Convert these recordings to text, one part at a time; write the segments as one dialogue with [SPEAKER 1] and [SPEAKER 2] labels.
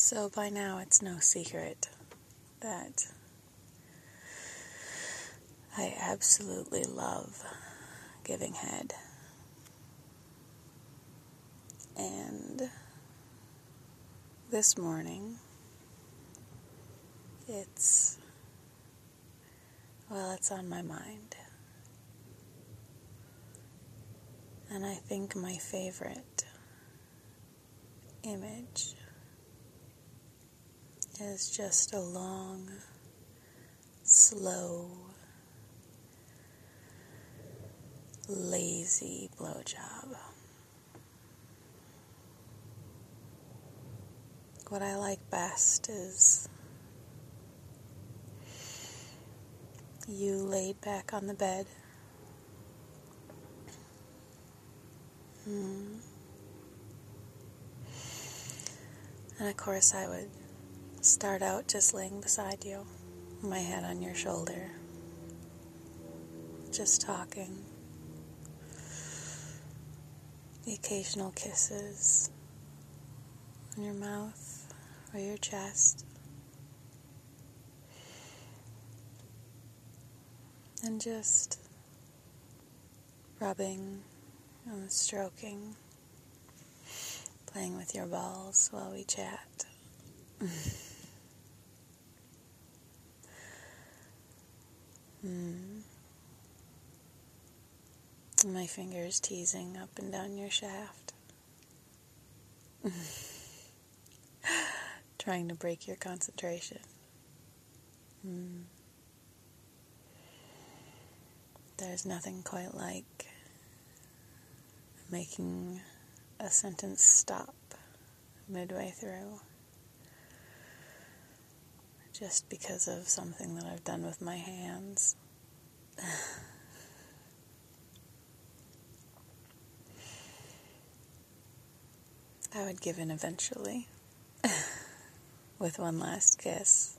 [SPEAKER 1] So by now it's no secret that I absolutely love giving head. And this morning, it's on my mind. And I think my favorite image is just a long, slow, lazy blowjob. What I like best is you laid back on the bed. And of course I would start out just laying beside you, my head on your shoulder, just talking. The occasional kisses on your mouth or your chest. And just rubbing and stroking, playing with your balls while we chat. My fingers teasing up and down your shaft. Trying to break your concentration. There's nothing quite like making a sentence stop midway through just because of something that I've done with my hands. I would give in eventually with one last kiss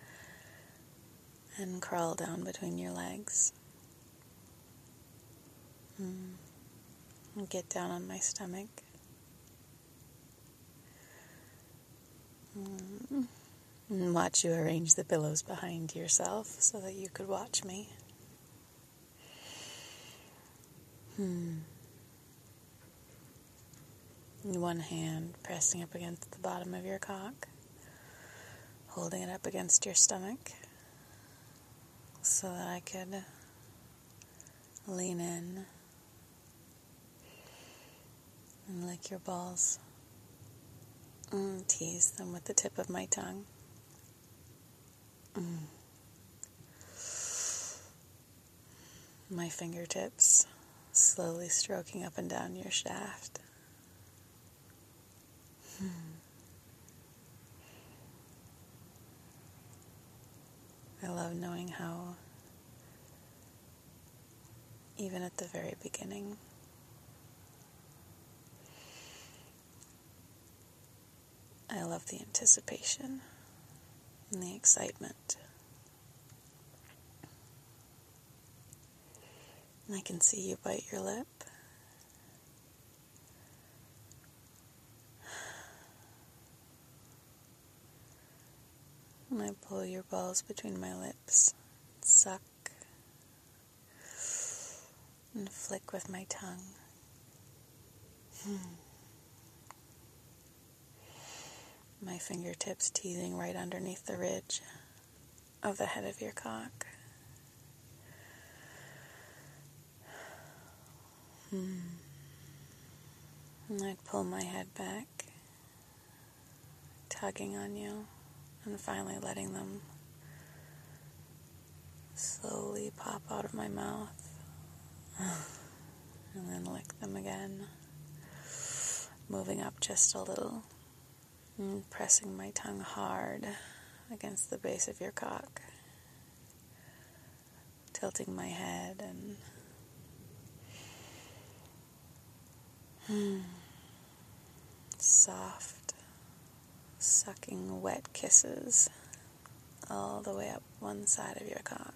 [SPEAKER 1] and crawl down between your legs and get down on my stomach and watch you arrange the pillows behind yourself so that you could watch me. One hand pressing up against the bottom of your cock, holding it up against your stomach so that I could lean in and lick your balls and tease them with the tip of my tongue. My fingertips slowly stroking up and down your shaft. I love knowing how, even at the very beginning, I love the anticipation and the excitement. And I can see you bite your lip. And I pull your balls between my lips, suck, and flick with my tongue. My fingertips teasing right underneath the ridge of the head of your cock. And I'd pull my head back, tugging on you, and finally letting them slowly pop out of my mouth, and then lick them again, moving up just a little, and pressing my tongue hard against the base of your cock, tilting my head and soft, sucking, wet kisses all the way up one side of your cock.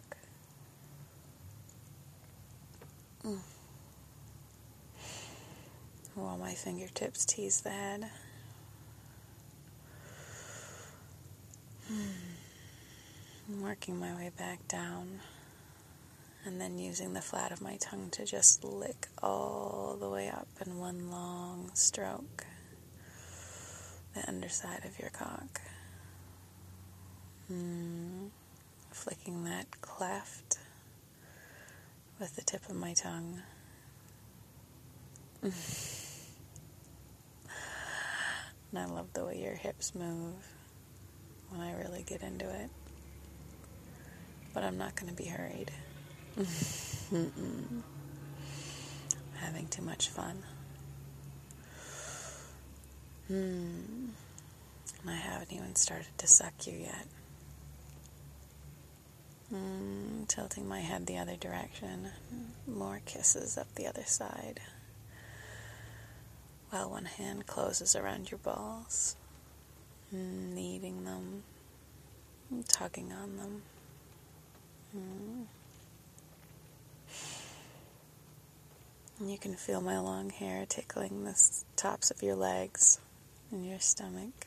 [SPEAKER 1] While my fingertips tease the head. I'm working my way back down, and then using the flat of my tongue to just lick all the way up in one long stroke the underside of your cock. Flicking that cleft with the tip of my tongue. And I love the way your hips move when I really get into it. But I'm not going to be hurried. I'm having too much fun. And I haven't even started to suck you yet. Tilting my head the other direction. More kisses up the other side. While one hand closes around your balls. Kneading them. Tugging on them. And you can feel my long hair tickling the tops of your legs and your stomach.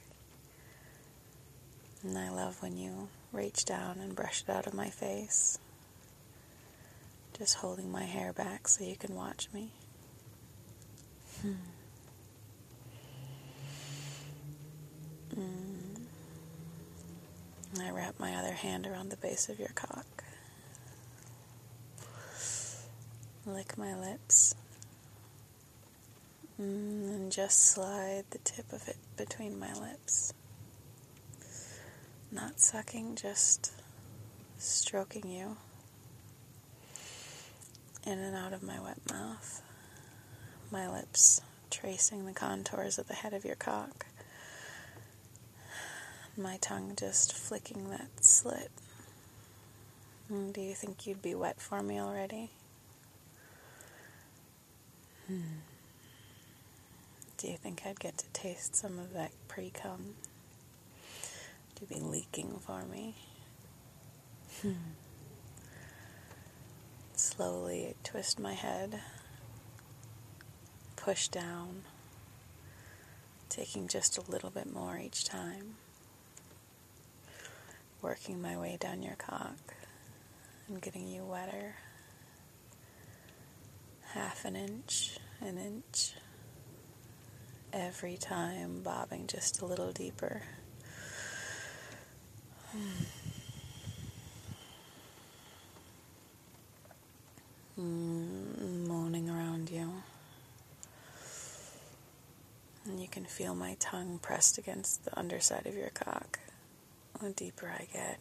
[SPEAKER 1] And I love when you reach down and brush it out of my face. Just holding my hair back so you can watch me. And I wrap my other hand around the base of your cock. Lick my lips. And just slide the tip of it between my lips. Not sucking, just stroking you in and out of my wet mouth. My lips tracing the contours of the head of your cock. My tongue just flicking that slit. Do you think you'd be wet for me already? Do you think I'd get to taste some of that pre-cum? Would you be leaking for me? Slowly twist my head, push down, taking just a little bit more each time. Working my way down your cock and getting you wetter. Half an inch, every time bobbing just a little deeper. Moaning around you. And you can feel my tongue pressed against the underside of your cock. The deeper I get.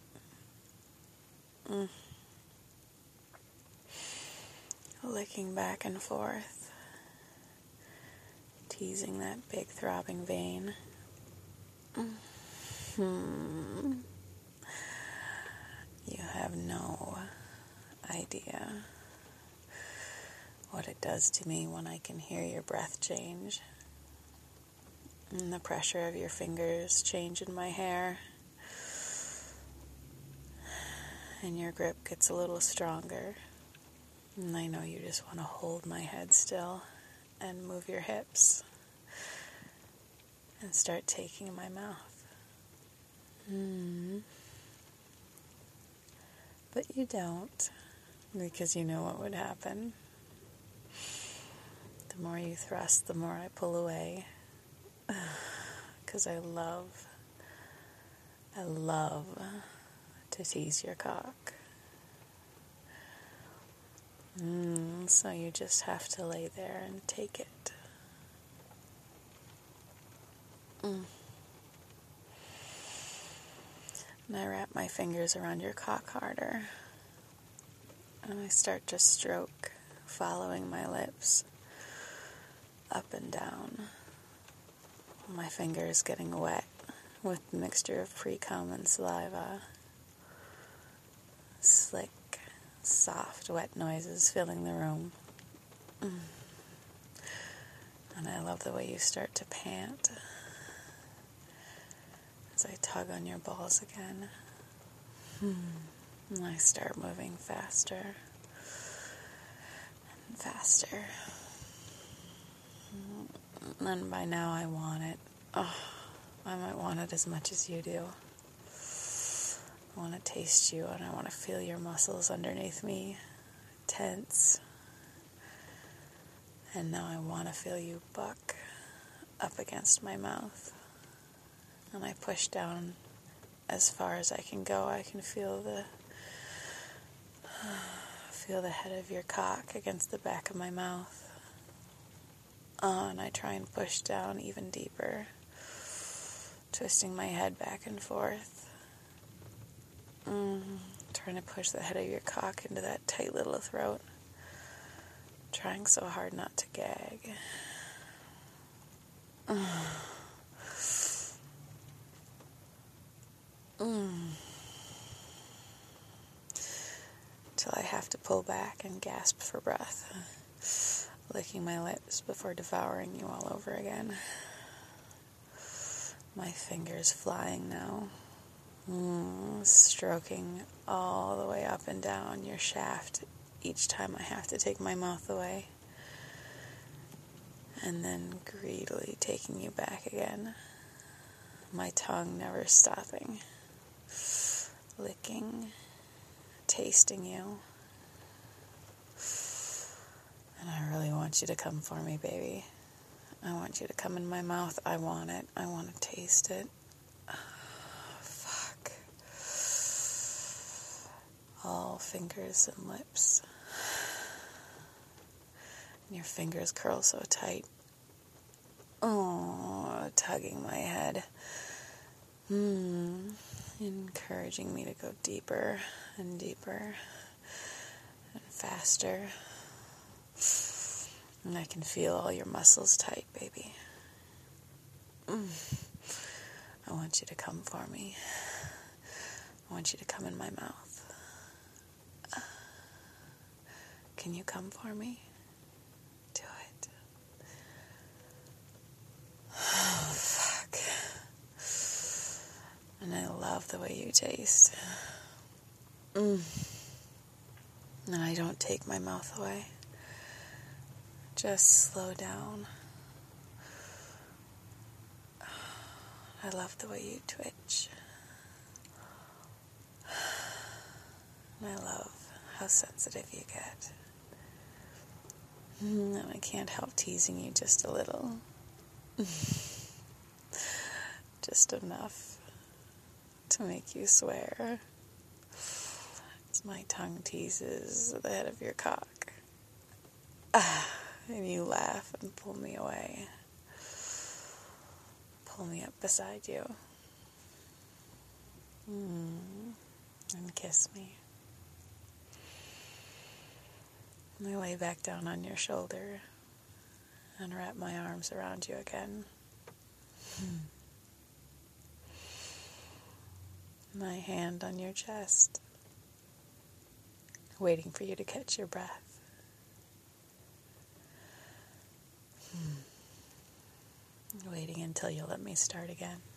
[SPEAKER 1] Licking back and forth. Teasing that big throbbing vein. You have no idea what it does to me when I can hear your breath change. And the pressure of your fingers change in my hair. And your grip gets a little stronger. And I know you just want to hold my head still and move your hips and start taking in my mouth. But you don't, because you know what would happen. The more you thrust, the more I pull away. Because I love to tease your cock. So you just have to lay there and take it. And I wrap my fingers around your cock harder. And I start to stroke, following my lips up and down. My fingers getting wet with the mixture of pre-cum and saliva. Slick, soft, wet noises filling the room. And I love the way you start to pant as I tug on your balls again. And I start moving faster and faster. And by now I want it. Oh, I might want it as much as you do. I want to taste you, and I want to feel your muscles underneath me tense. And now I want to feel you buck up against my mouth. And I push down as far as I can go. I can feel the head of your cock against the back of my mouth. And I try and push down even deeper, twisting my head back and forth. Trying to push the head of your cock into that tight little throat. Trying so hard not to gag. Till I have to pull back and gasp for breath, licking my lips before devouring you all over again. My fingers flying now, stroking all the way up and down your shaft each time I have to take my mouth away, and then greedily taking you back again, my tongue never stopping, licking, tasting you. And I really want you to come for me, baby. I want you to come in my mouth. I want it. I want to taste it. Fuck. All fingers and lips. And your fingers curl so tight. Oh, tugging my head. Encouraging me to go deeper and deeper and faster. And I can feel all your muscles tight, baby. I want you to come for me. I want you to come in my mouth. Can you come for me? Do it. Oh, fuck. And I love the way you taste. And I don't take my mouth away. Just slow down. I love the way you twitch. And I love how sensitive you get. And I can't help teasing you just a little. Just enough to make you swear. As my tongue teases the head of your cock. And you laugh and pull me away. Pull me up beside you. And kiss me. And I lay back down on your shoulder and wrap my arms around you again. My hand on your chest, waiting for you to catch your breath. Waiting until you let me start again.